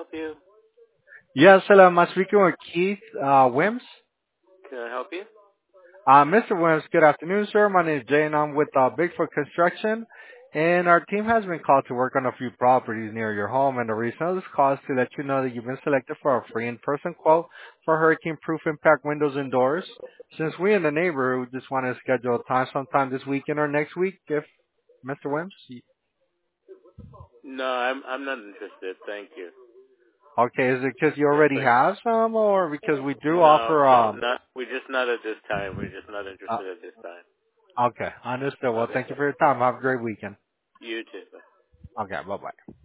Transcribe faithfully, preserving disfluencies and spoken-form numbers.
help you? Yes, hello. I'm speaking with Keith uh, Wims. Can I help you? Uh, Mister Wims, good afternoon, sir. My name is Jay, and I'm with uh, Bigfoot Construction. And our team has been called to work on a few properties near your home. And the reason of this call is to let you know that you've been selected for a free in-person quote for hurricane-proof impact windows and doors. Since we in the neighborhood just want to schedule a time sometime this weekend or next week, if Mister Wims. No, I'm I'm not interested. Thank you. Okay, is it because you No, already thank. have some, or because we do No, offer no, um? not. We're just not at this time. We're just not Uh, interested at this time. okay, understood. Well, Okay. thank you for your time. Have a great weekend. You too. Bye. Okay, bye bye.